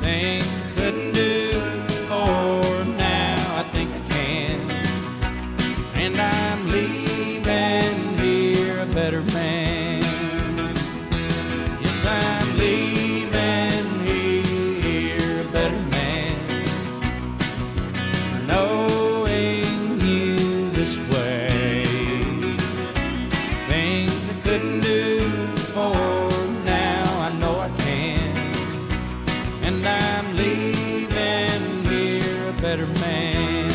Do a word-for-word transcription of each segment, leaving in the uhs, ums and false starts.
things I couldn't do before. Now I think I can, and I'm leaving here a better man. Yes, I'm leaving here a better man for knowing you this way. Things I couldn't do before, now I know I can, and I'm leaving here a better man.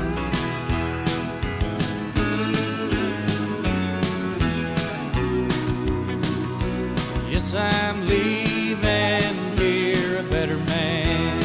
Yes, I'm leaving here a better man.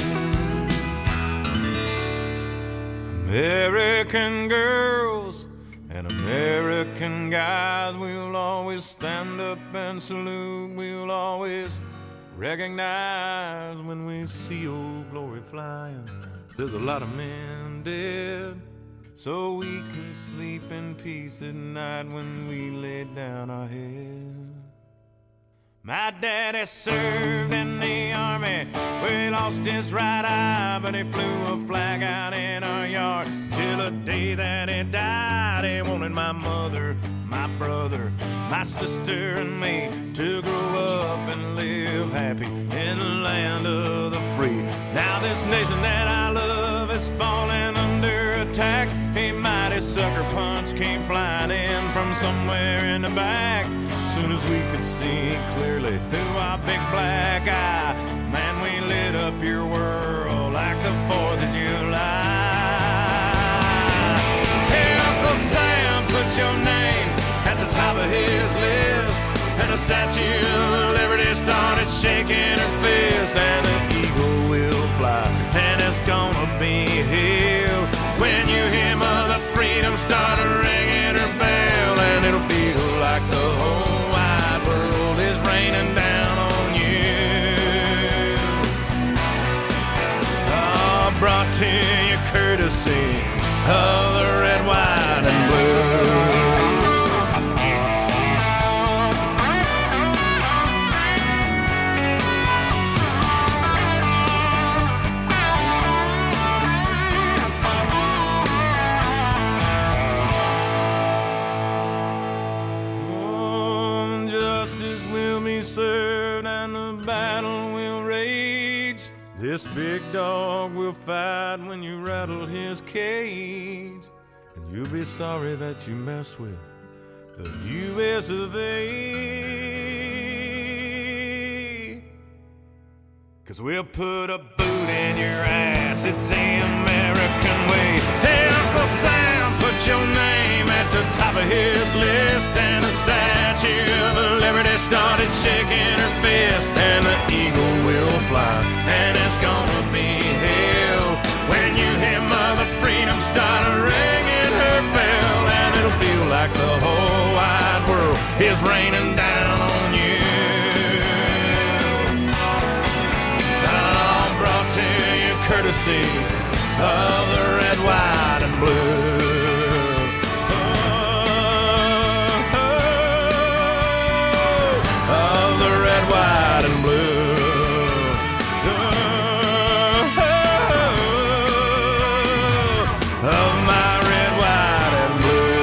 American girls and American guys, we'll always stand up and salute. We'll always recognize when we see old glory flying. There's a lot of men dead, so we can sleep in peace at night when we lay down our head. My daddy served in the army, where he lost his right eye, but he flew a flag out in our yard till the day that he died. He wanted my mother, my brother, my sister and me to grow up and live happy in the land of the free. Now this nation that I love is falling under attack. A mighty sucker punch came flying in from somewhere in the back. Soon as we could see clearly through our big black eye, man, we lit up your world like the fourth of July. Hey, Uncle Sam, put your name at the top of his list, and the Statue of Liberty started shaking her fist, and the eagle will fly, and it's gonna be here when you hear Mother Freedom start ringing her bell, and it'll feel like the whole wide world is raining down on you. Oh, brought to you courtesy of the red, white, and blue. Served and the battle will rage. This big dog will fight when you rattle his cage, and you'll be sorry that you mess with the U S of A. Cause we'll put a boot in your ass, it's the American way. Hey, Uncle Sam, put your name at the top of his list, and the Statue of Liberty started shaking her fist, and the eagle will fly, and it's gonna be hell when you hear Mother Freedom start ringing her bell, and it'll feel like the whole wide world is raining down on you. Oh, brought to you courtesy of the red, white, and blue. White and blue. Oh, of my red, white, and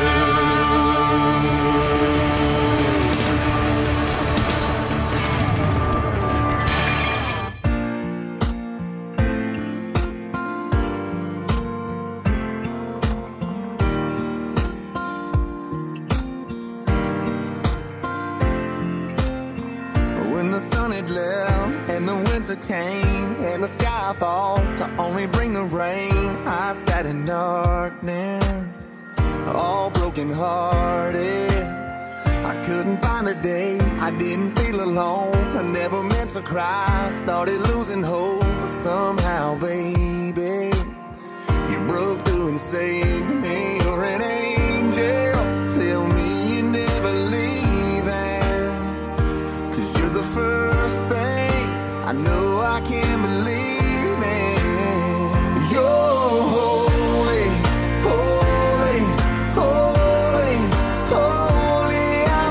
came and the sky thought to only bring the rain. I sat in darkness, all broken hearted. I couldn't find a day I didn't feel alone. I never meant to cry, started losing hope, but somehow, baby, you broke through and saved me. You're an angel, tell me you're never leaving, 'cause you're the first thing I know I can't believe in. You're holy, holy, holy, holy. I'm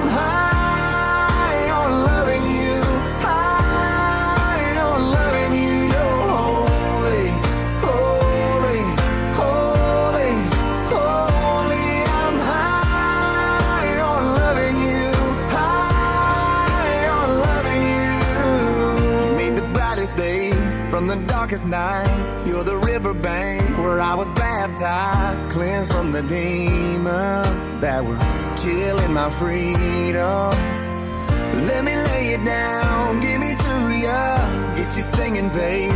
high on loving you, high on loving you. You're from the darkest nights. You're the riverbank where I was baptized, cleansed from the demons that were killing my freedom. Let me lay it down, give me to ya, get you singing, babe.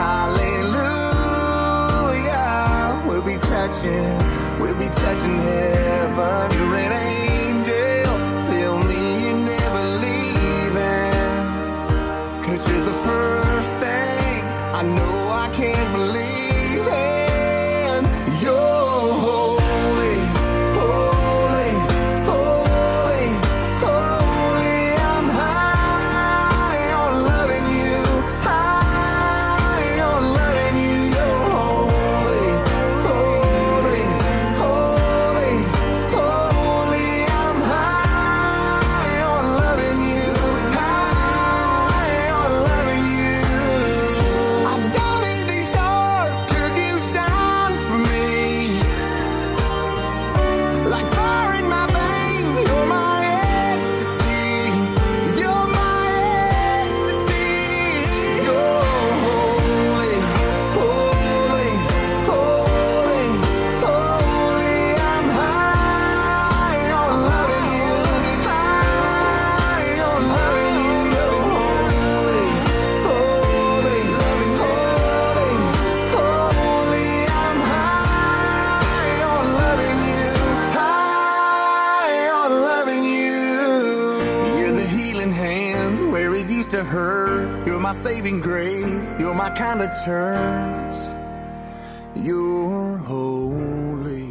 Hallelujah. We'll be touching, we'll be touching heaven. You're an angel, tell me you're never leaving. Cause you're the first thing I know I can't believe in. You're holy, holy, holy, holy. I'm high on loving you, high on loving you. You're holy, holy, holy, holy. I'm high on loving you, high on loving you. I don't need these stars 'cause you shine for me. Like fire in my veins, you're my ecstasy. You're my ecstasy. You're holy, holy, holy, holy. I'm high on loving you, high on loving you. You're holy, holy, holy, holy. I'm high on loving you, high on loving you. You're the healing hands where it used to hurt. You're my saving grace. You're my kind of church. You're holy.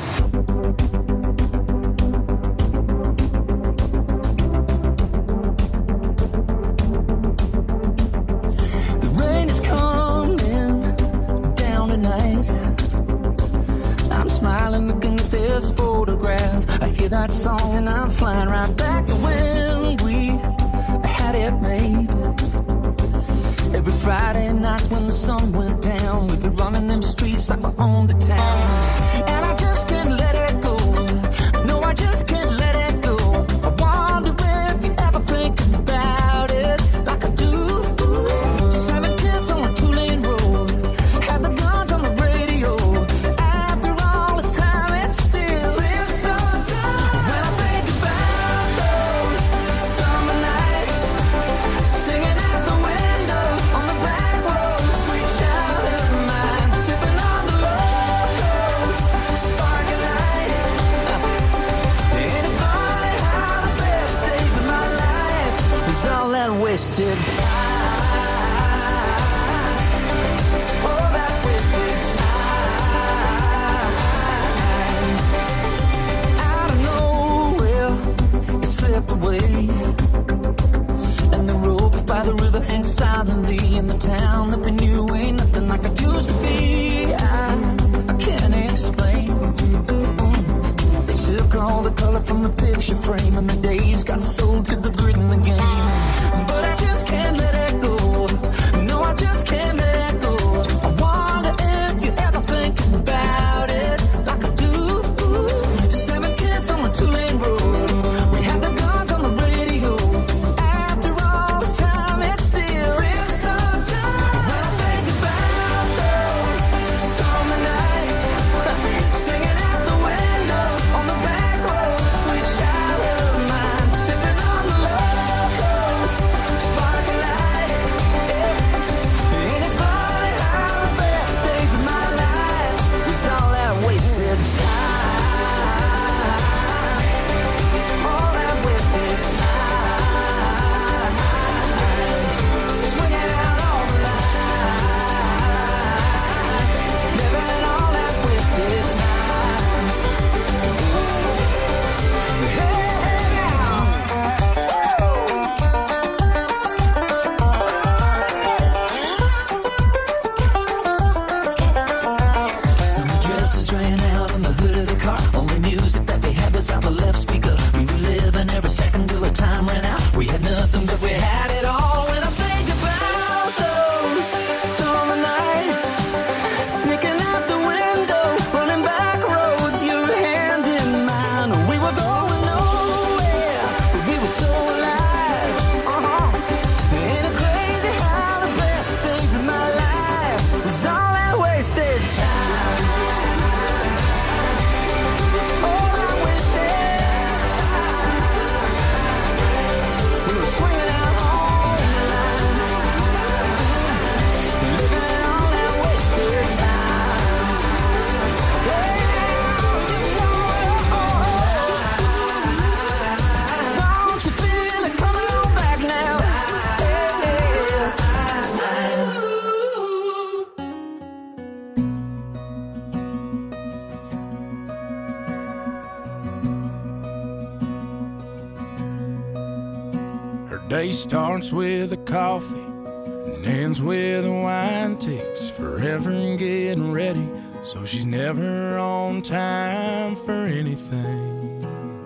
The rain is coming down tonight. I'm smiling looking at this photograph. I hear that song and I'm flying right back to when we had it made. Every Friday night when the sun went down, we'd be running them streets like we owned the town. And I just can't let it go. No, I just can't let it go. I wonder if you ever think about it like I do. Seven kids on a two-lane road, had the guns on the radio. After all this time, it still feels so good. When I think about those summer nights, singing out the window on the back road, sweet child of mine, sipping on the locals, sparkling light. Ain't it funny how the best days of my life is all that wasted time? Oh, that wasted time. Out of nowhere, it slipped away, and the rope by the river hangs silently in the town that we knew ain't nothing like it used to be. I, I can't explain. Mm. They took all the color from the picture frame, and the days got sold to the grid in the game. But I just can't day starts with a coffee and ends with a wine. Takes forever getting ready, so she's never on time for anything.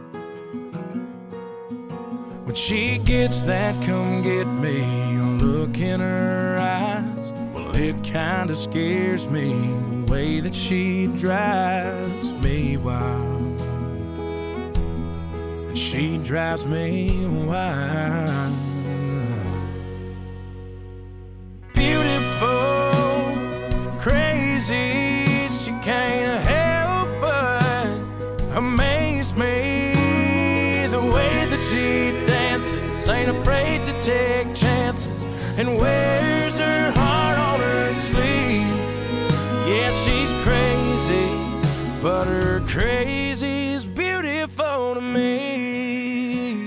When she gets that come get me look in her eyes, well, it kinda scares me the way that she drives me wild. And she drives me wild. Beautiful, crazy, she can't help but amaze me. The way that she dances, ain't afraid to take chances, and wears her heart on her sleeve. Yeah, she's crazy, but her crazy's beautiful to me.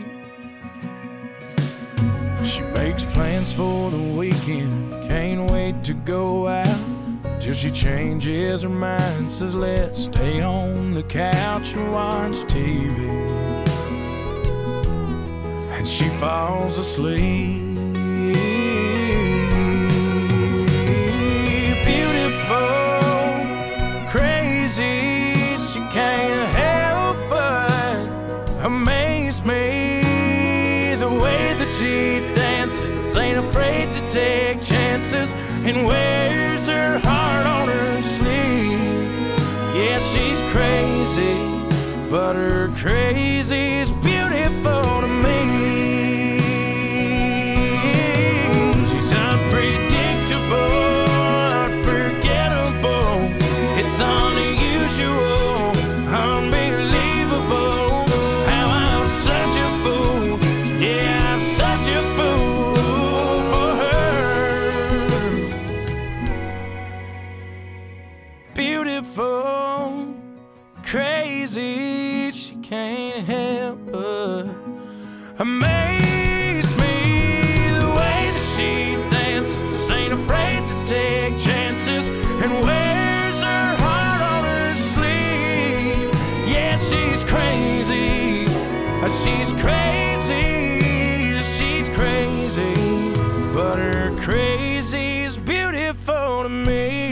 She makes plans for the weekend, can't wait to go out, till she changes her mind, says let's stay on the couch and watch T V. And she falls asleep. Beautiful, crazy, she can't help but amaze me. The way that she dances, ain't afraid to take chances, and wears her heart on her sleeve. Yeah, she's crazy, but her crazy's beautiful to me. She's unpredictable, unforgettable, it's unusual, unbelievable, how I'm such a fool. Yeah, I'm such a fool for her. Beautiful, crazy, she can't help but amaze me. The way that she dances, ain't afraid to take chances, and wears her heart on her sleeve. Yeah, she's crazy, she's crazy, she's crazy, but her crazy's beautiful to me.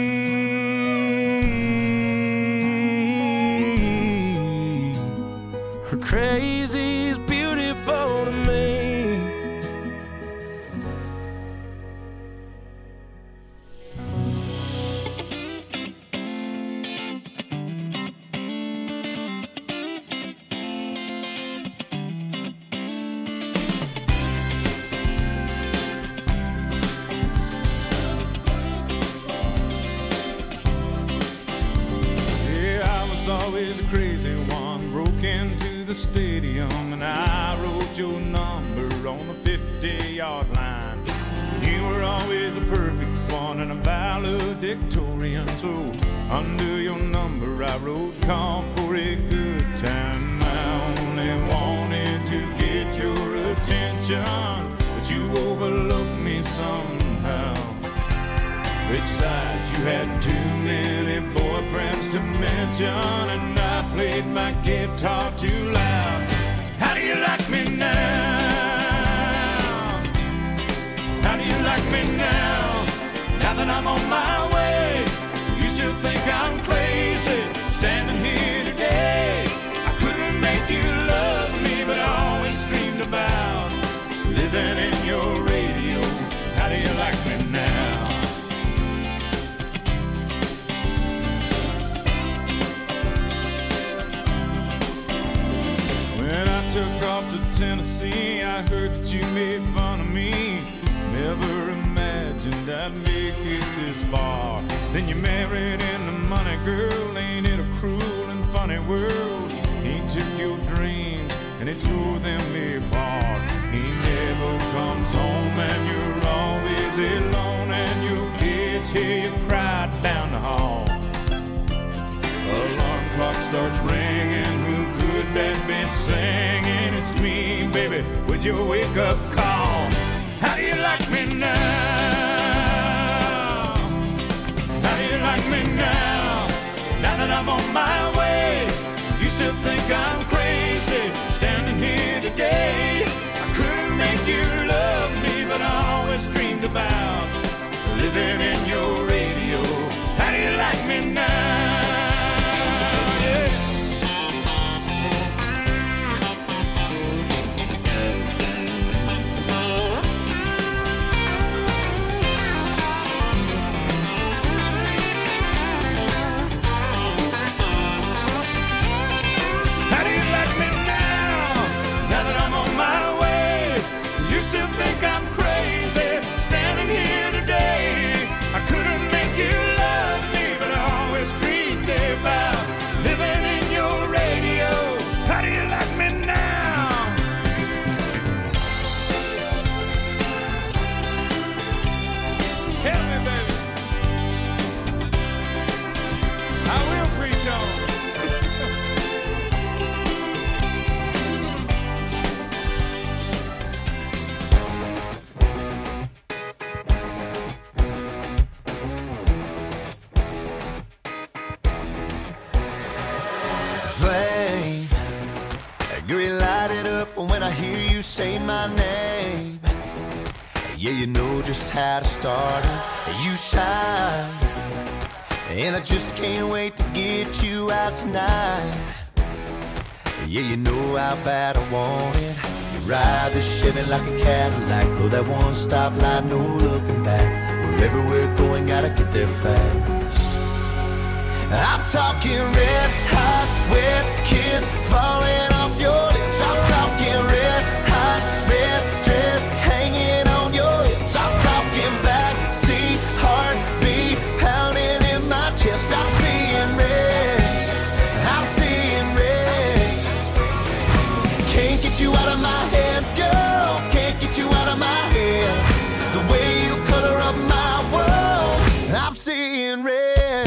Her crazy's beautiful to me. Yeah, I was always a crazy one, broke into the stadium, and I wrote your number on the fifty-yard line. You were always a perfect one and a valedictorian, so under your number I wrote call for a good time. I only wanted to get your attention, but you overlooked me somehow. Besides, you had too many boyfriends to mention, and I played my guitar too loud. How do you like me now? How do you like me now? Now that I'm on my way, you still think I'm crazy, standing here today. I couldn't make you love me, but I always dreamed about living in your radio. How do you like me now? When I took off to Tennessee, I heard that you made fun of me. Never imagined I'd make it this far. Then you married into money, girl. Ain't it a cruel and funny world? He took your dreams and he tore them apart. He never comes home and you're always alone, and your kids hear you cry down the hall. Alarm clock starts ringing, who could that be singing? It's me, baby, with your wake-up call. How do you like me now? How do you like me now? Now that I'm on my way, you still think I'm crazy, standing here today. I couldn't make you about living in your radio. How do you like me now? Yeah. How do you like me now? Now that I'm on my way, you still think I'm crazy standing here today. I couldn't make you love me, but I always dreamed about living in your radio. How do you like me now? Tell me, baby. I will preach on. Flame, get lighted up when I hear you say my name. Yeah, you know just how to start it. You shine, and I just can't wait to get you out tonight. Yeah, you know how bad I want it. You ride the Chevy like a Cadillac, blow that one stop light, no looking back. Wherever we're going, gotta get there fast. I'm talking red hot, wet kiss falling off your lips. I'm talking red hot, red dress hanging on your hips. I'm talking backseat heartbeat pounding in my chest. I'm seeing red, I'm seeing red. Can't get you out of my head, girl. Can't get you out of my head. The way you color up my world, I'm seeing red.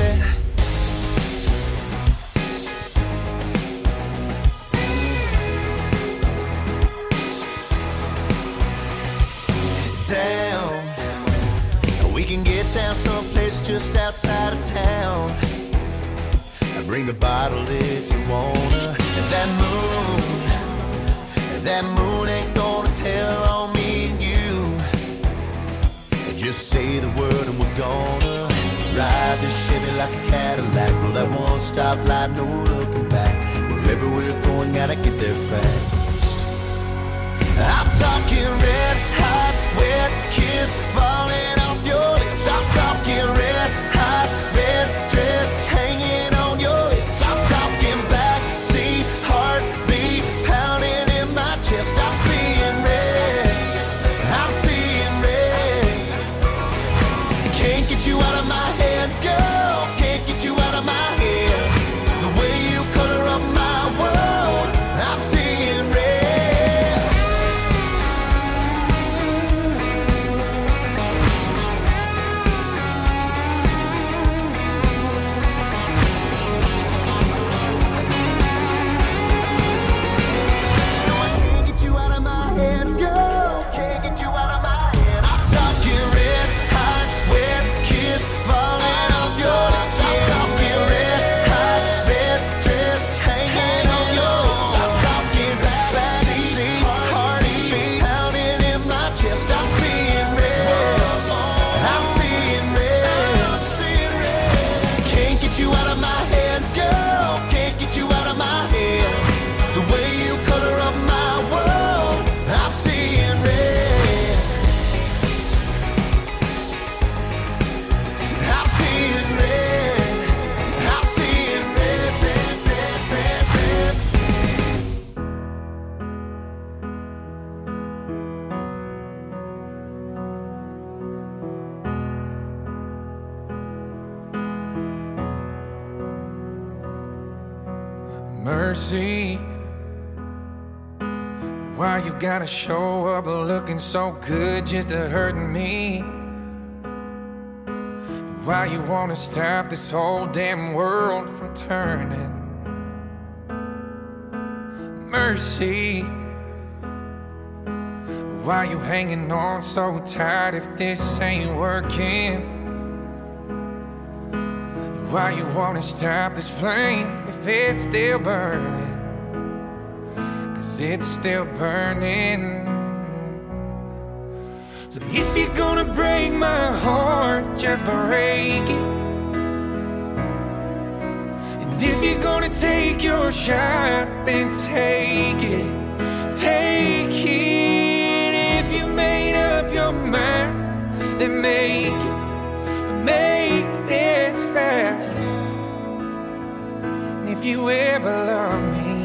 Down, we can get down someplace just outside of town. Bring a bottle if you wanna. And that moon, that moon ain't gonna tell on me and you. Just say the word and we're gonna ride this Chevy like a Cadillac. Blow that one stop light, no looking back. Wherever we're going, gotta get there fast. I'm talking red hot, wet kiss falling off your lips. I'm talking red hot, red dress hanging on your hips. I'm talking backseat heartbeat pounding in my chest. I'm seeing red, I'm seeing red. Can't get you out of my head, girl. Can't get you out of my head. The way you color up my world, I'm seeing red. Mercy, why you gotta show up looking so good just to hurt me? Why you wanna stop this whole damn world from turning? Mercy, why you hanging on so tight if this ain't working? Why you wanna stop this flame if it's still burning? 'Cause it's still burning. So if you're gonna break my heart, just break it. And if you're gonna take your shot, then take it. Take it. If you made up your mind, then make it. But make this fast. And if you ever love me,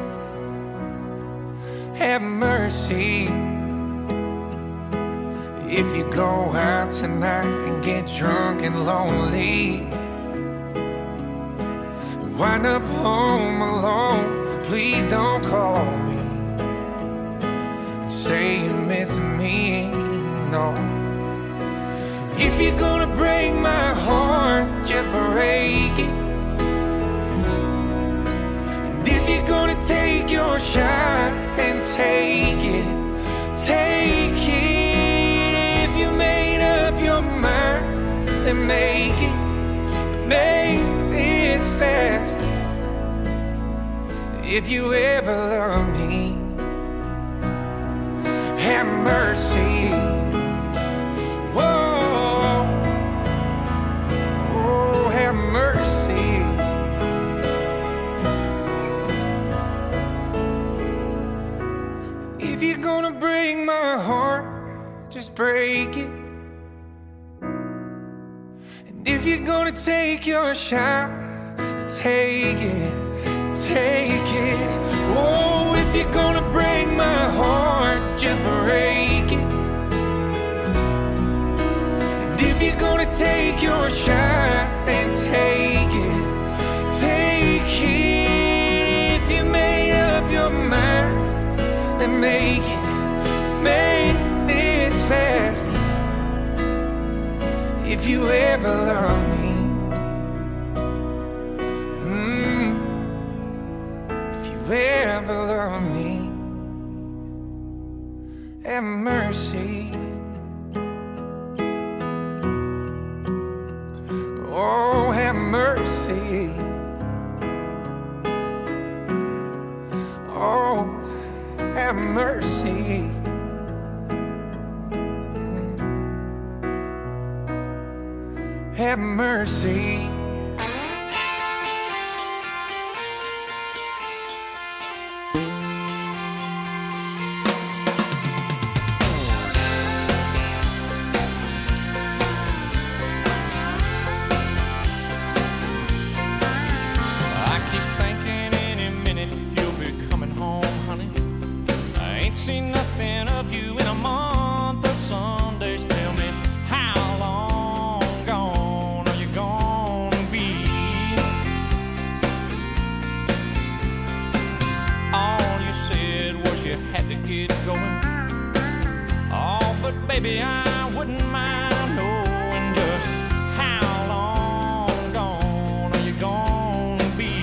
have mercy. If you go out tonight and get drunk and lonely, wind up home alone, please don't call me and say you miss me, no. If you're gonna break my heart, just break it. And if you're gonna take your shot, then take it. Take it. If you made up your mind, then make it. Make this fast. If you ever love me, have mercy. Whoa, oh, have mercy. If you're gonna break my heart, just break it. And if you're gonna take your shot, take it, take it. Oh, if you're gonna break my heart, just break it. And if you're gonna take your shot, then take it, take it. If you made up your mind, then make it, make this fast. If you ever love me, mm, if you ever love me, have mercy. Oh, have mercy. Oh, have mercy. Have mercy. I keep thinking any minute you'll be coming home, honey. I ain't seen nothing of you in a month of Sundays. Tell me, how long gone are you gonna be? All you said was you had to get going. Oh, but baby, I wouldn't mind knowing just how long gone are you gonna be?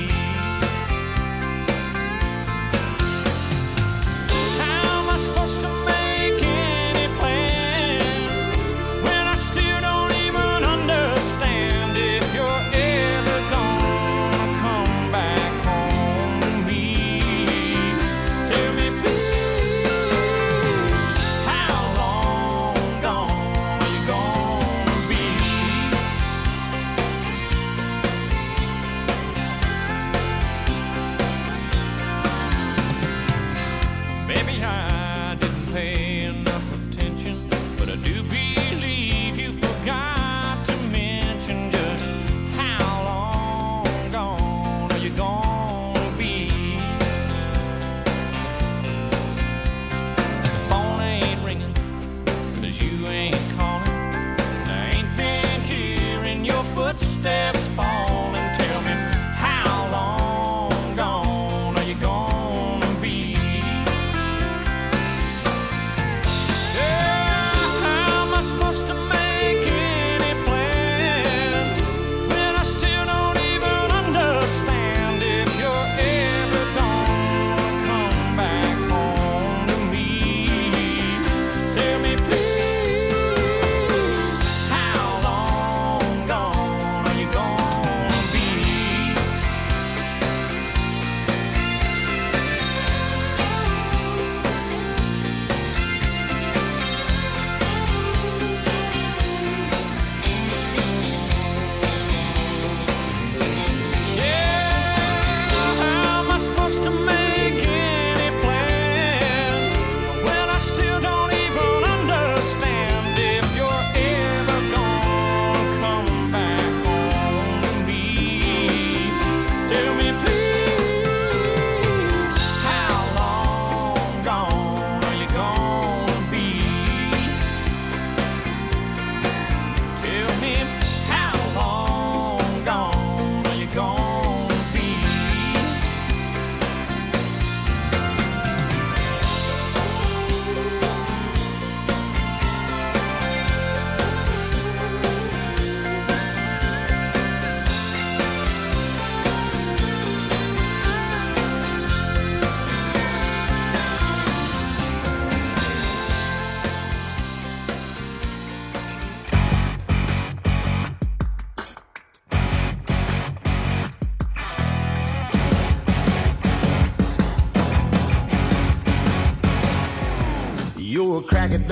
How am I supposed to make any plans when I still don't even understand if you're ever gonna come back home to me? Tell me, please, how long gone are you gonna be? Baby, I didn't pay enough attention, but I do believe you forgot to mention just how long gone are you gonna be? The phone ain't ringing, 'cause you ain't calling. And I ain't been hearing your footsteps falling. Tell me, how long gone are you gonna be? Yeah, how am I supposed to make any plans when I still don't even understand if you're ever gonna come back home to me? Tell me, please, how long gone are you gonna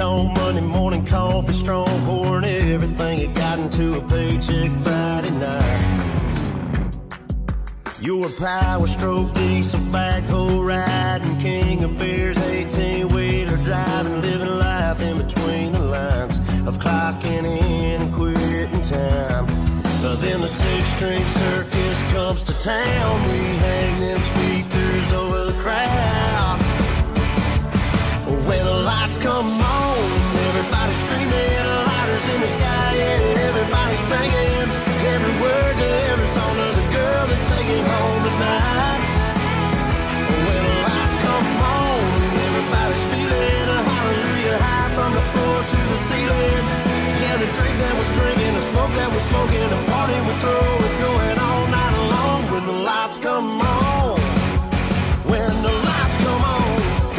on Monday morning coffee, strong pouring everything you got into a paycheck Friday night. You're a power stroke, diesel backhoe riding, king of beers, eighteen-wheeler driving, living life in between the lines of clocking in and quitting time. But then the six-string circus comes to town. We hang them speakers over the crowd. When the lights come on, everybody screaming, lighters in the sky, yeah, everybody singing every word to every song of the girl they're taking home tonight. When the lights come on, everybody's feeling a hallelujah high from the floor to the ceiling. Yeah, the drink that we're drinking, the smoke that we're smoking, the party we're throwing, it's going all night long. When the lights come on, when the lights come on,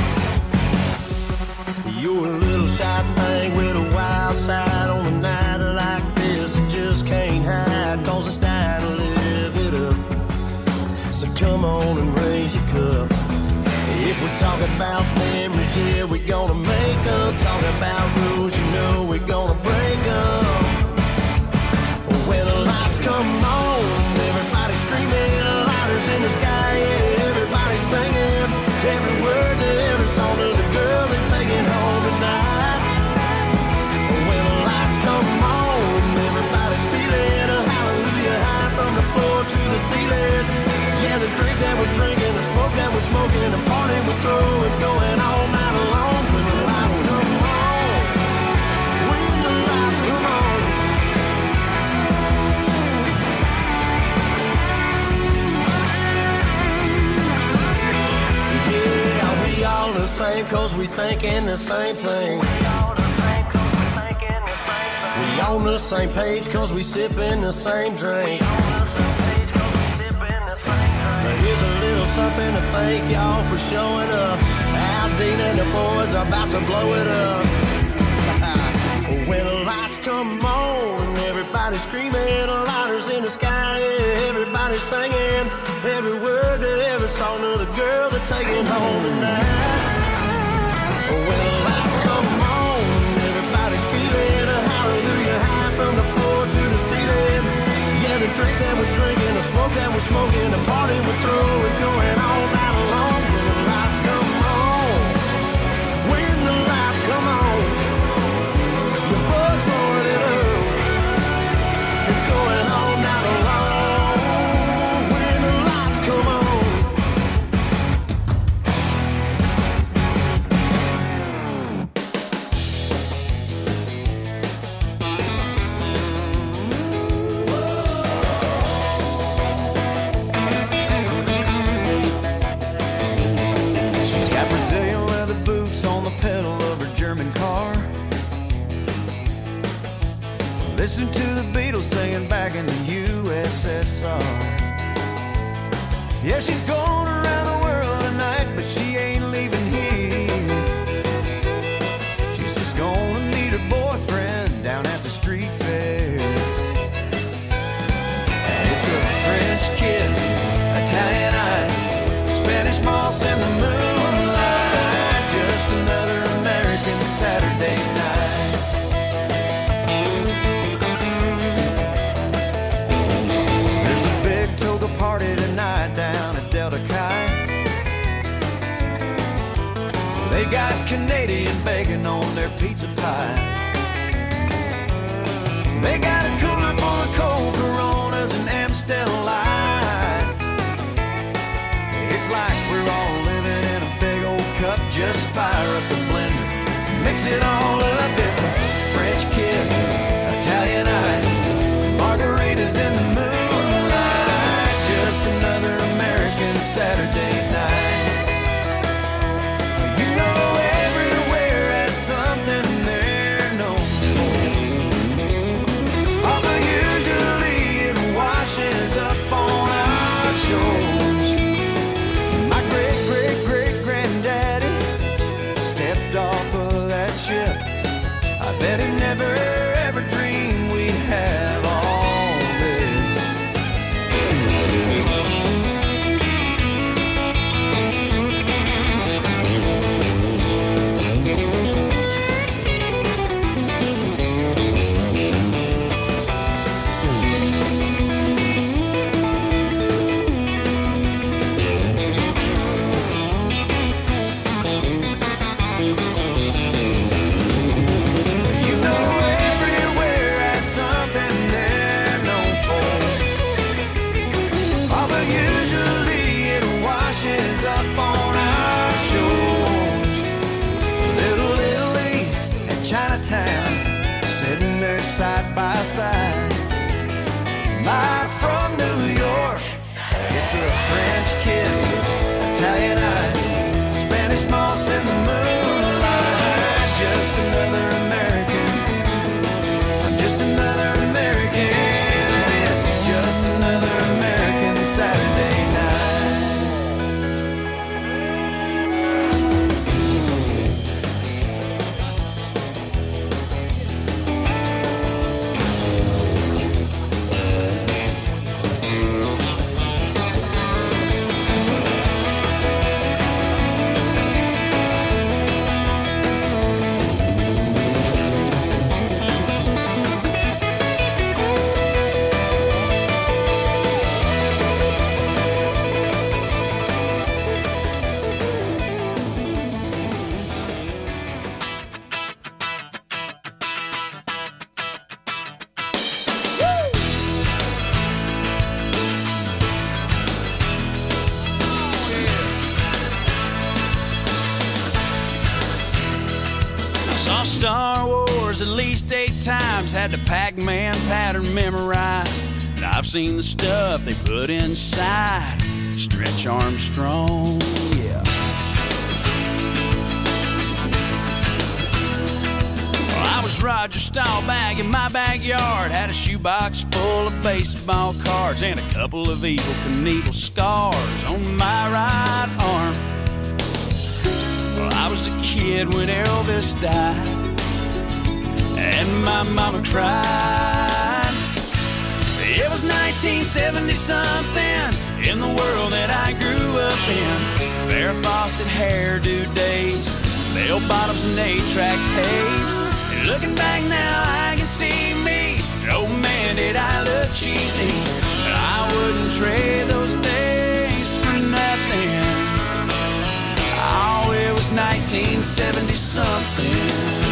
you're a little shy thing with a wild side on a night like this. You just can't hide, cause it's time to live it up. So come on and raise your cup. If we're talking about memories, yeah, we're gonna make them. Talking about rules, you know we're gonna break them. When the lights come on, everybody screaming, lighters in the sky, yeah, everybody singing every word to every song of the girl they're taking home tonight. When the lights come on, everybody's feeling a hallelujah high from the floor to the ceiling. Yeah, the drink that we're drinking, the smoke that we're smoking, the party we're throwing, it's going all night long. When the lights come on, when the lights come on. Yeah, we all the same cause we thinking the same thing. We on the same page cause we sipping the same drink. Here's a little something to thank y'all for showing up. Al Dean and the boys are about to blow it up. When the lights come on, everybody screaming, lighters in the sky, yeah, everybody singing every word to every song of the girl they're taking home tonight. When the lights come on, everybody's feeling a hallelujah high from the floor to the ceiling. Yeah, the drink that we're drinking, the smoke that we're smoking, the party we're throwing, it's going all night long. When the lights come on, when the lights come on, the buzz blowing it up, it's going all night long. When the lights come on. Listen to the Beatles singing back in the U S S R. Yeah, she's going around the world tonight, but she ain't leaving here. She's just gonna meet her boyfriend down at the street fair. And it's a French kiss, Italian ice, Spanish moss in the moonlight, just another American Saturday night. Party tonight down at Delta Chi. They got Canadian bacon on their pizza pie. They got a cooler full of cold Coronas and Amstel Light. It's like we're all living in a big old cup. Just fire up the blender, mix it all up. It's a French kiss, Italian ice, margaritas in the moonlight. Just another American Saturday night. You know everywhere has something they're known for. Although usually it washes up on our shores. My great, great, great granddaddy stepped off of that ship bars at least eight times, had the Pac-Man pattern memorized. And I've seen the stuff they put inside Stretch Armstrong, yeah. Well, I was Roger Staubach in my backyard, had a shoebox full of baseball cards and a couple of Evel Knievel scars on my right arm. Well, I was a kid when Elvis died, and my mama cried. It was nineteen seventy something in the world that I grew up in. Farrah Fawcett hairdo days, bell bottoms and eight-track tapes. And looking back now, I can see me. Oh man, did I look cheesy. But I wouldn't trade those days for nothing. Oh, it was nineteen seventy something.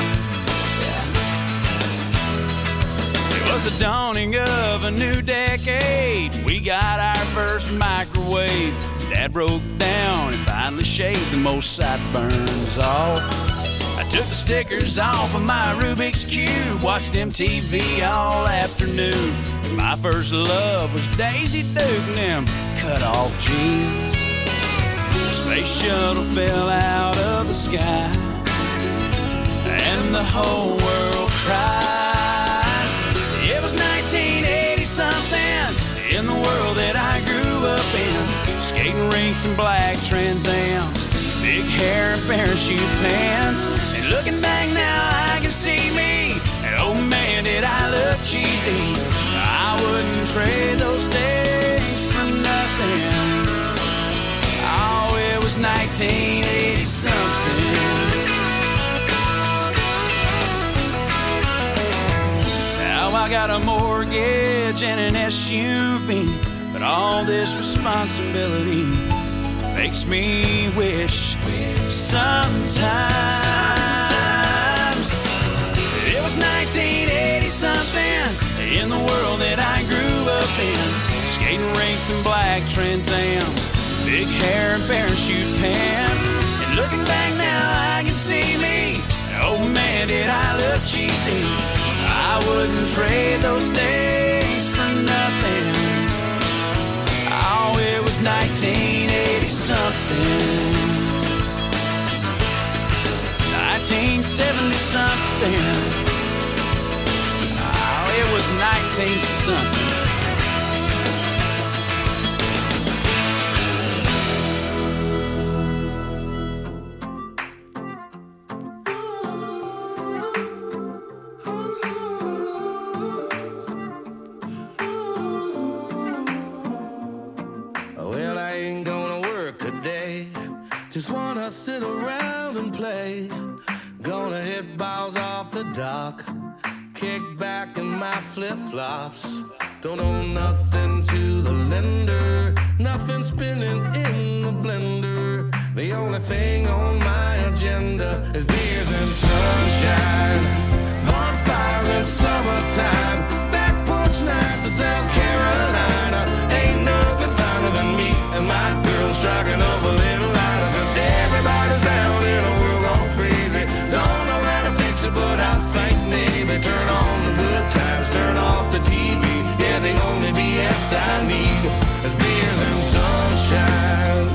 The dawning of a new decade, we got our first microwave. Dad broke down and finally shaved the most sideburns off. I took the stickers off of my Rubik's Cube, watched M T V all afternoon. And my first love was Daisy Duke and them cut-off jeans. The space shuttle fell out of the sky, and the whole world cried. It was nineteen eighty something in the world that I grew up in. Skating rinks and black Trans Ams, big hair and parachute pants. And looking back now, I can see me. And oh man, did I look cheesy. I wouldn't trade those days for nothing. Oh, it was nineteen eighty something. I got a mortgage and an S U V, but all this responsibility makes me wish sometimes it was nineteen eighty something in the world that I grew up in. Skating rinks and black Trans Ams, big hair and parachute pants. And looking back now, I can see me. Oh man, did I look cheesy. I wouldn't trade those days for nothing. Oh, it was nineteen eighty something. nineteen seventy something. Oh, it was nineteen something. Sit around and play. Gonna hit balls off the dock, kick back in my flip-flops. Don't owe nothing to the lender, nothing spinning in the blender. The only thing on my agenda is beers and sunshine, bonfires in summertime, back porch nights in South Carolina. Ain't nothing finer than me and my girls striking up a little lighter. Cause everybody's down in a world gone crazy. Don't know how to fix it, but I think maybe turn on the good times, turn off the T V. Yeah, the only B S I need is beers and sunshine.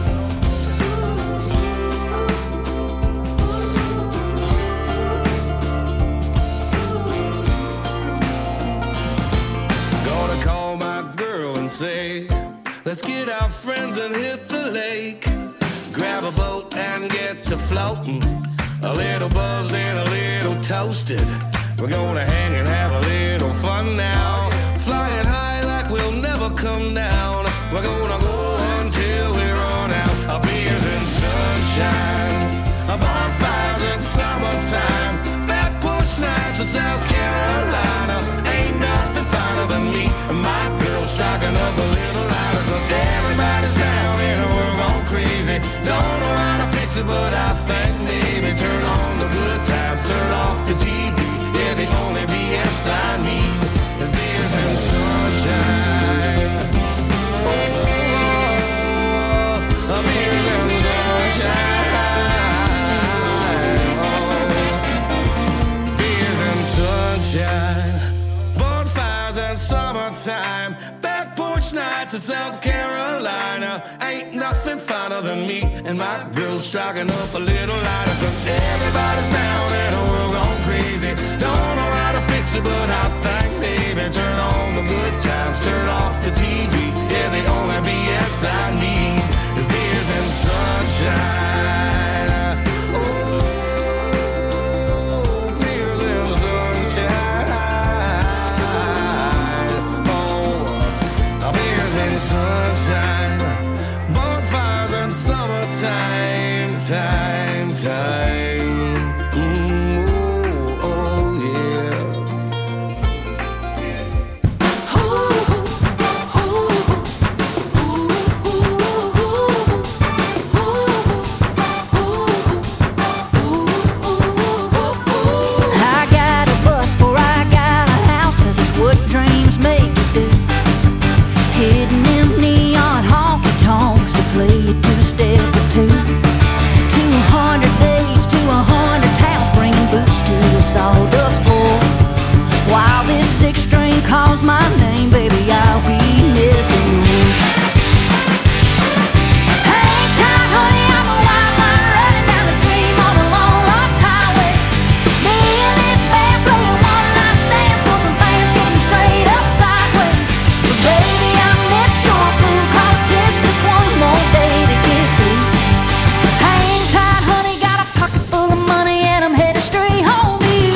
Gonna call my girl and say, let's get our friends and hit the lake. Grab a boat and get to floating, a little buzzed and a little toasted. We're gonna hang and have a little fun now, flying high like we'll never come down. We're gonna go until we run out. Our beers and sunshine, our bonfires in summertime, back porch nights in South Carolina. Ain't nothing finer than me and my girl striking up a little lighter. Cause everybody's down in a world gone crazy. Don't know how to fix it, but I think maybe turn on the good times, turn off the T V. Yeah, the only B S I need is beers and sunshine. Oh, oh, beers and sunshine. Oh, beers summertime. Back porch nights in South Carolina. Ain't nothing finer than me and my girls striking up a little lighter. Cause everybody's down and the world gone crazy. Don't know how to fix it, but I think maybe turn on the good times, turn off the T V. Yeah, the only B S I need is beers and sunshine. Oh, beers and sunshine. Oh, beers and sunshine. Bonfires and summertime, time, time. Mm, oh, oh, yeah. Sawdust floor. While this six string calls my name, baby, I'll be missing you. Hang tight, honey, I'm a white line running down the dream on a long lost highway. Me and this band playing one night stands for some fans getting straight up sideways. But baby, I missed your crew, cause there's just one more day to get through. Hang tight, honey, got a pocket full of money and I'm headed straight home.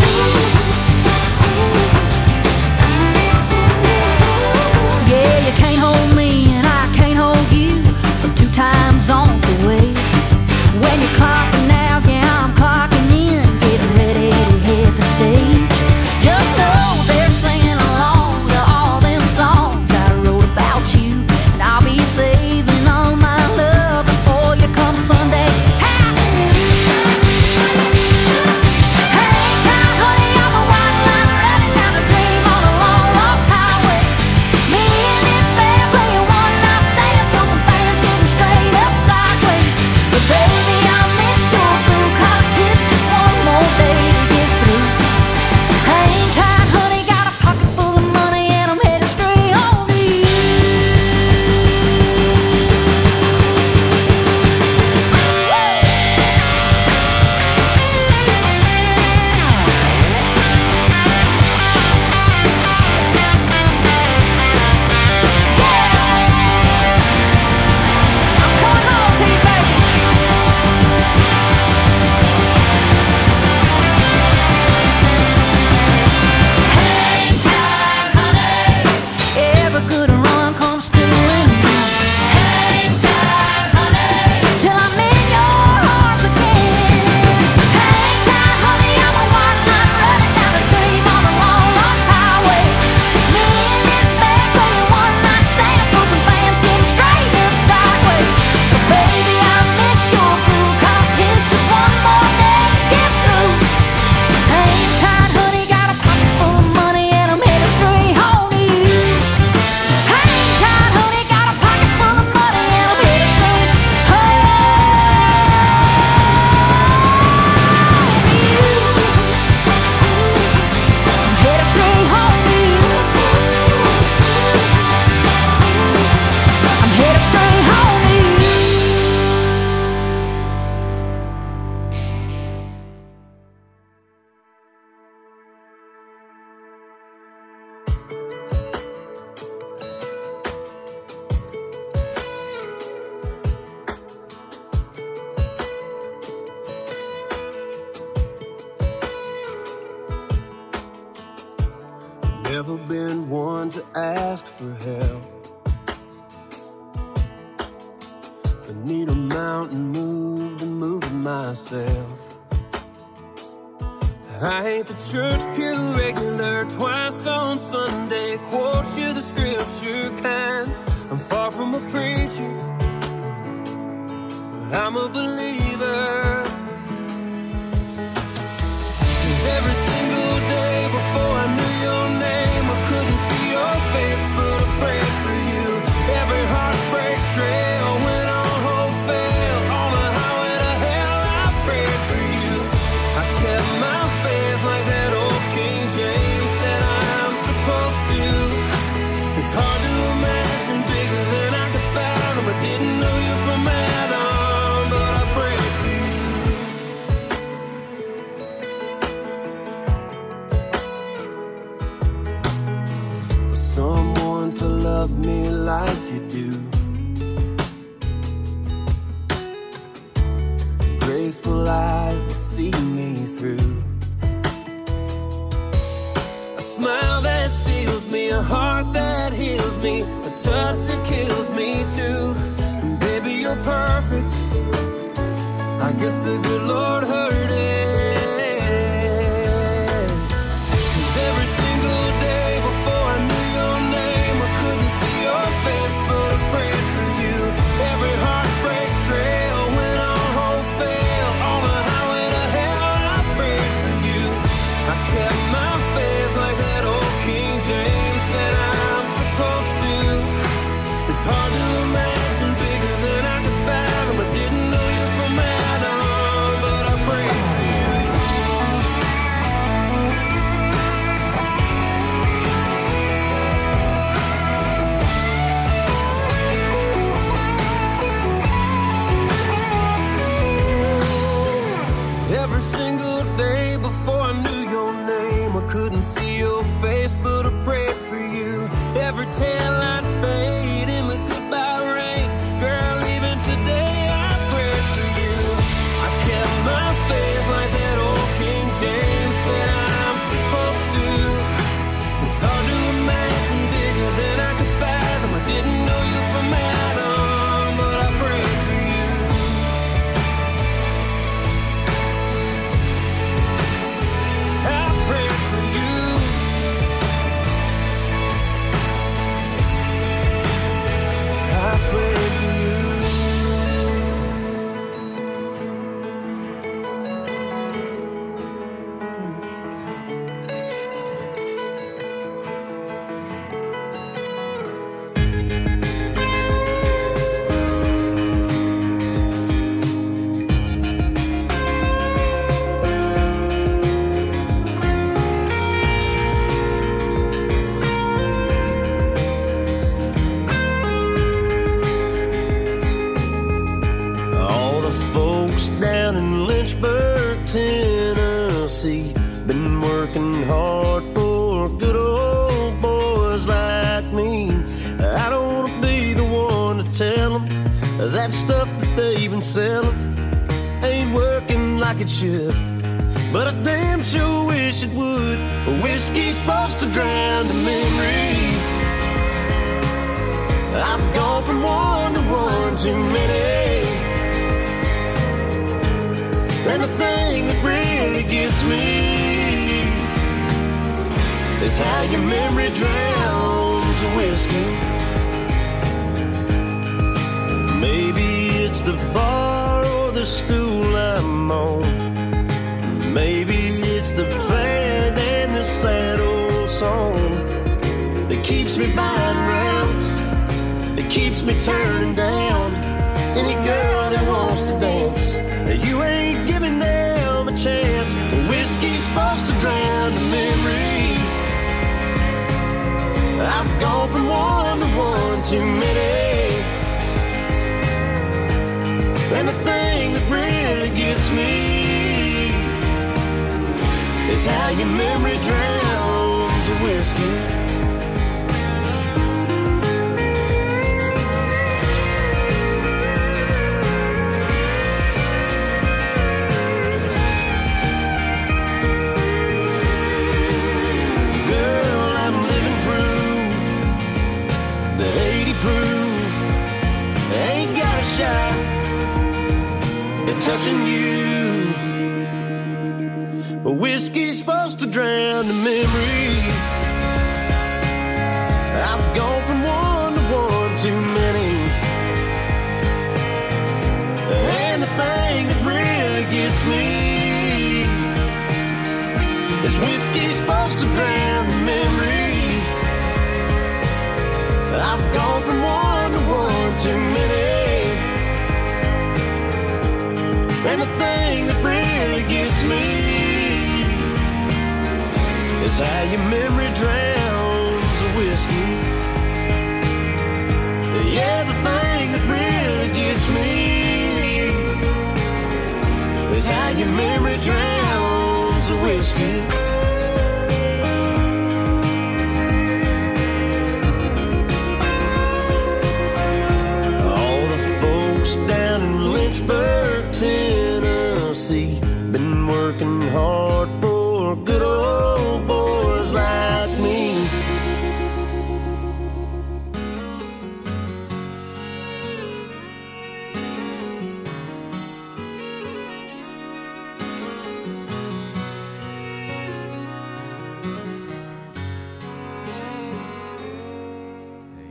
Time zones away. When you're clocking out, yeah, I'm clocking in, getting ready to hit the stage. Just know they're singing along to all them songs I wrote about you, and I'll be saving all my love before you come Sunday. Hallelujah. Hang tight, honey, I'm a white line running down the dream on a long lost highway. Me and this band playing one night stands till some fans getting straight up sideways. But baby, I missed your crew, cause it's just one more day to get through. Hang tight, honey, got a pocket full of money and I'm headed straight home to you. I'm coming home to you, baby. Hang tight, honey. Every good run comes to an end. Hang tight, honey, till I'm in your arms again. Hang tight, honey, I'm a white line running down the dream on a long lost highway. Me and this band playing one night stands for some fans getting straight up sideways. But baby, I missed your crew, cause it's just one more day to get through. Hang tight, honey, got a pocket full of money and I'm headed straight home to you. Hang tight, honey, got a pocket full of money and I'm headed straight home to you. I'm headed straight home to you. I'm headed straight home to you. Never been one to ask for help. If I need a mountain moved, I'm moving myself. I ain't the church pew regular, twice on Sunday, quote you the scripture kind. I'm far from a preacher, but I'm a believer. 'Cause every single day before I knew your name, I couldn't see your face, but I prayed for you. Every heartbreak trail went on hope fail. On the highway to hell, I prayed for you. I kept my faith like that old King James said I am supposed to. love me like you do. Graceful eyes to see me through. A smile that steals me, a heart that heals me, a touch that kills me too. And baby, you're perfect. I guess the good Lord heard it. 'Cause every single day before I knew your name, I couldn't see your face, but I prayed for you. Every heartbreak trail went on hope fail. On the highway to hell, I prayed for you. I kept my faith like that old King James said I'm supposed to. It's hard to imagine bigger than I could fathom. I didn't know you from Adam, but I prayed for you. Every single day before I knew your name, I couldn't see your face, but I prayed for you. Every tail I'd fade in the goodbye rain. Girl, even today I prayed for you. I kept my faith like that old King James said I'm supposed to. It's hard to imagine bigger than I could fathom. I didn't know you from Adam, but I prayed for you. I prayed for you. I prayed for you. All the folks down in Lynchburg, Tennessee, been working hard for good old boys like me. I don't want to be the one to tell them that stuff that they've been selling ain't working like it should, but I damn sure wish it would. Whiskey's supposed to drown the memory. I've gone from one to one too many. And the thing that really gets me is how your memory drowns the whiskey. Maybe it's the bar or the stool I'm on. Maybe it's the band and the sad old song that keeps me buying rounds, that keeps me turning down any girl that wants to dance. You ain't giving them a chance. Whiskey's supposed to drown the memory. I've gone from one to one too many. And the thing that really gets me is how your memory drowns the whiskey. Shot at touching you. Whiskey's supposed to drown the memory. I've gone from one to one too many. And the thing that really gets me is whiskey's supposed to drown the memory. I've gone from one to one too many. And the thing that really gets me is how your memory drowns the whiskey. Yeah, the thing that really gets me is how your memory drowns the whiskey.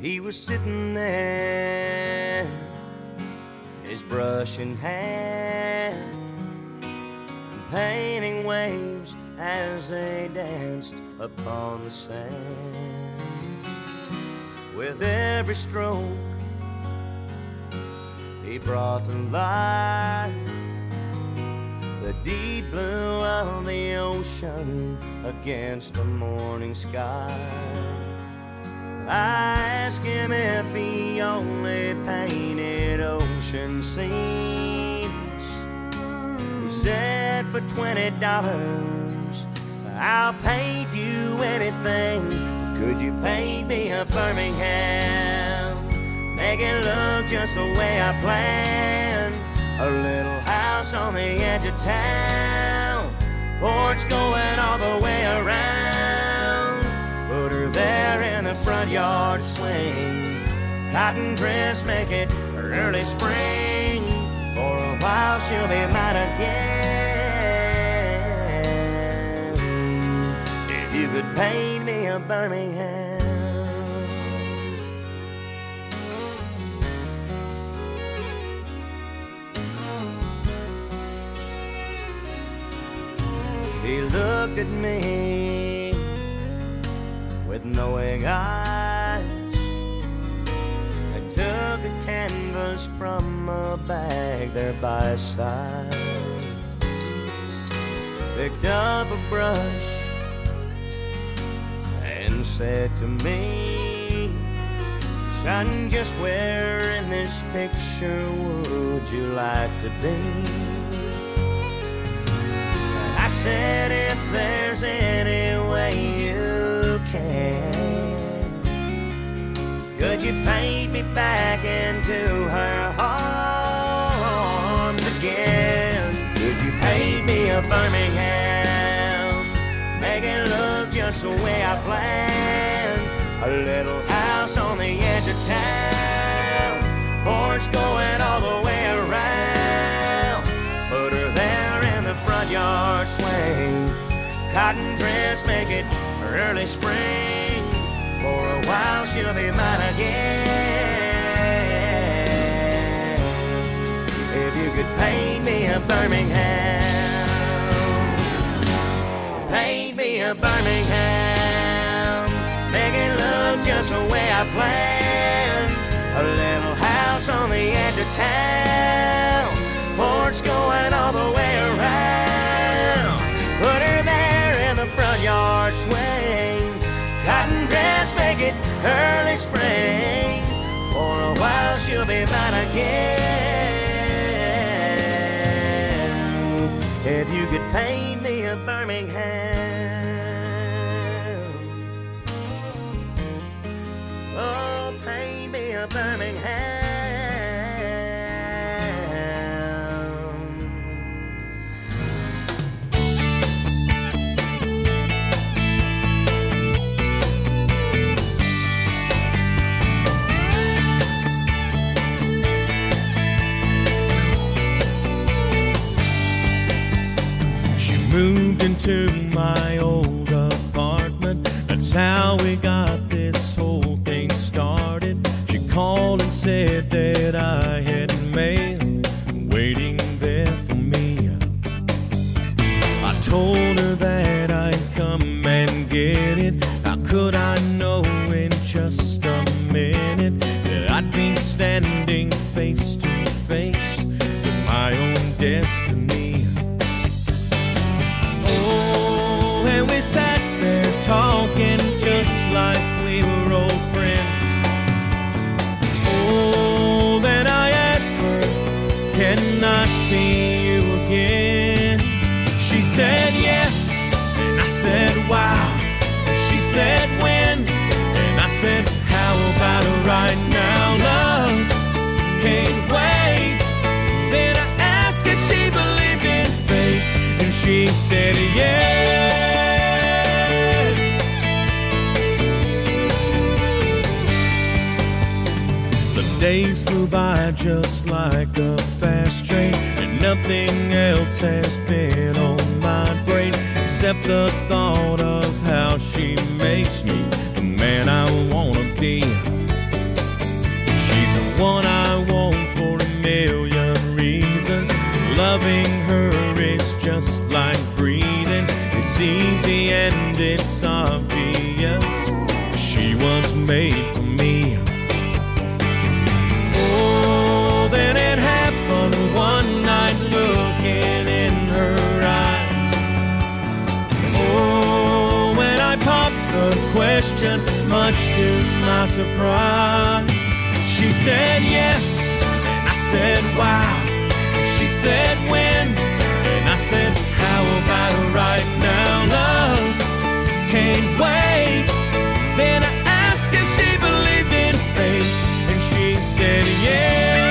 He was sitting there, his brush in hand, painting waves as they danced upon the sand. With every stroke, he brought to life the deep blue of the ocean against a morning sky. I asked him if he only painted ocean scenes. He said, for twenty dollars, I'll paint you anything. Could you paint me a Birmingham? Make it look just the way I planned. A little house on the edge of town, porch going all the way around. Put her there in the front yard swing. Cotton dress, make it early spring. For a while she'll be mine again. If you could paint me a Birmingham. He looked at me with knowing eyes and took a canvas from a bag there by his side. Picked up a brush and said to me, son, just where in this picture would you like to be? I said, if there's any way you can, could you paint me back into her arms again? Could you paint me a Birmingham? Make it look just the way I planned. A little house on the edge of town, porch going all the way around. Put her there in the front yard swing. Cotton dress, make it early spring. For a while she'll be mine again. If you could paint me a Birmingham, paint me a Birmingham. Make it look just the way I planned. A little house on the edge of town, porch going all the way around. Put her there in the front yard swing. Cotton dress, make it early spring. For a while she'll be mine again. If you could paint me a Birmingham, oh, paint me a Birmingham. Moved into my old apartment. That's how we got this whole thing started. She called and said that I had mail waiting there for me. I told her that I'd come and get it. How could I know in just a minute that I'd be standing face to face with my own destiny? Oh, and we sat there talking just like we were old friends. Oh, then I asked her, can I see you again? She said yes, and I said wow. And she said when, and I said how about right now? Love can't wait. Then I asked if she believed in fate, and she said yes. The days flew by just like a fast train, and nothing else has been on my brain except the thought of how she makes me the man I wanna be. easy and it's obvious she was made for me. Oh, then it happened one night, looking in her eyes. Oh, when I popped the question, much to my surprise, she said yes, and I said wow. She said when, and I said how about right now? Love can't wait. Then I asked if she believed in fate, and she said yes.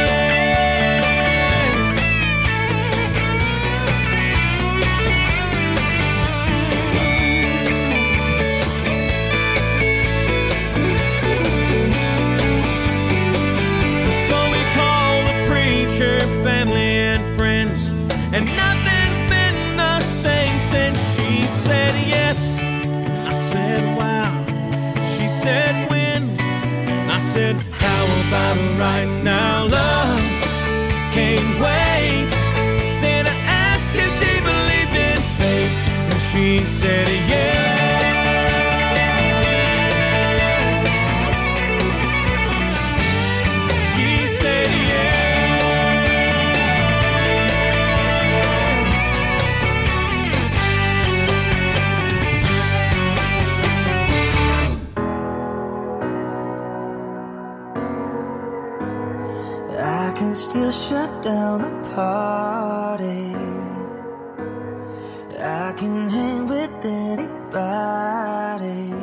So we called the preacher, family and friends, and nothing's been the same since. She said yes, I said wow. She said when, I said how about right now? Love can't wait. Then I asked if she believed in fate, and she said yeah. She said I can still shut down the party. I can hang with anybody.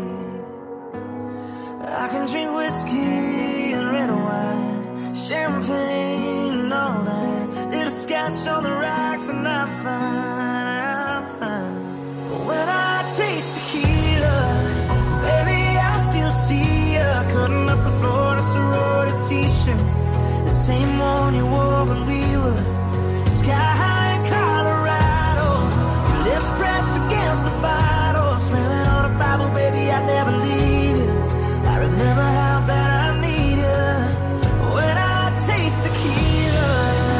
I can drink whiskey and red wine, champagne all night, little scotch on the rocks, and I'm fine, I'm fine. But when I taste tequila, baby, I still see ya cutting up the floor in a sorority t-shirt, the same one you wore when we were sky high in Colorado. Your lips pressed against the bottle, swearing on a Bible, baby, I'd never leave you. I remember how bad I need you when I taste tequila.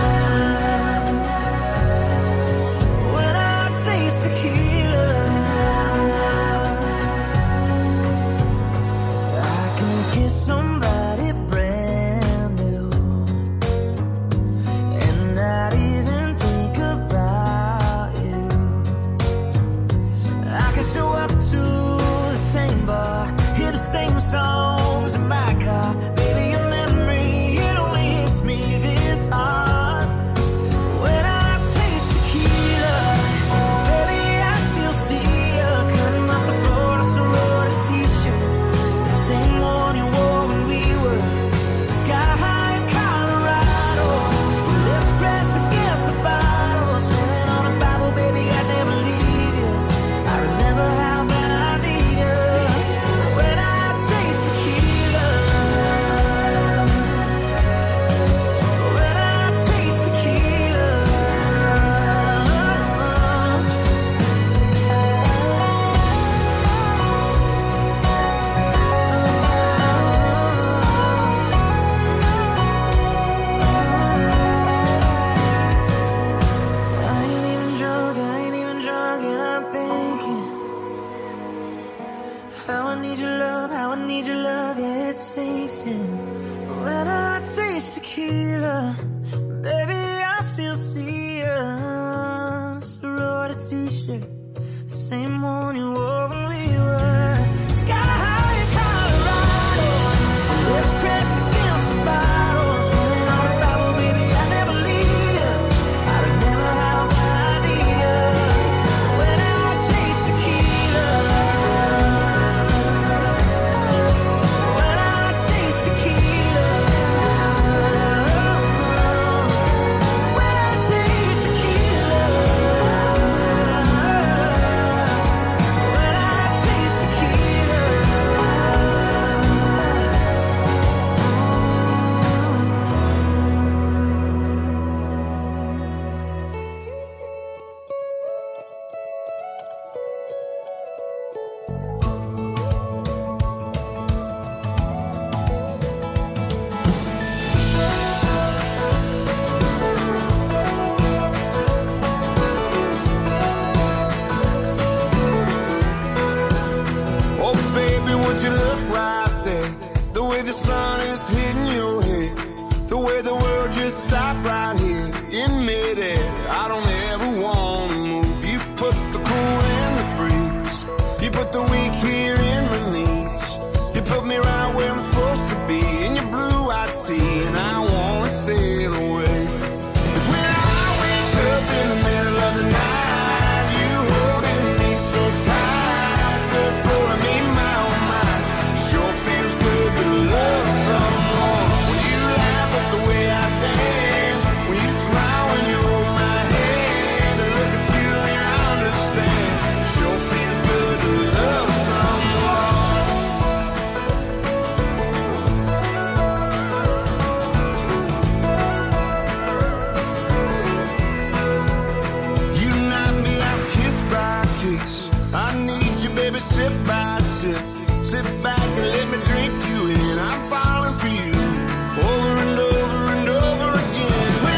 When I taste tequila, I can kiss somebody brand new and not even think about you. I can show up to the same bar, hear the same songs in my car. Baby, your memory, it only hits me this hard. When I taste tequila, baby, I still see you cutting up the floor in a sorority t-shirt, the same one you wore when we were sky high in Colorado. Your lips pressed against the bottle, swearing on a Bible, baby, I'd never leave you. I remember how bad I need you when I taste tequila. When I taste tequila. I ain't even drunk, I ain't even drunk, and I'm thinking how I need your love, how I need your love, yeah, it sinks in. When I taste tequila, baby, I still see you. Sorority t-shirt, the same one you wore when we were sky high in Colorado. Lips pressed against the bottle, swearing on a Bible, baby, I never leave you. I remember how bad I need you when I taste tequila. When I taste tequila. When I taste tequila. sun is hitting your head, the way the world just stopped right here in midair. I don't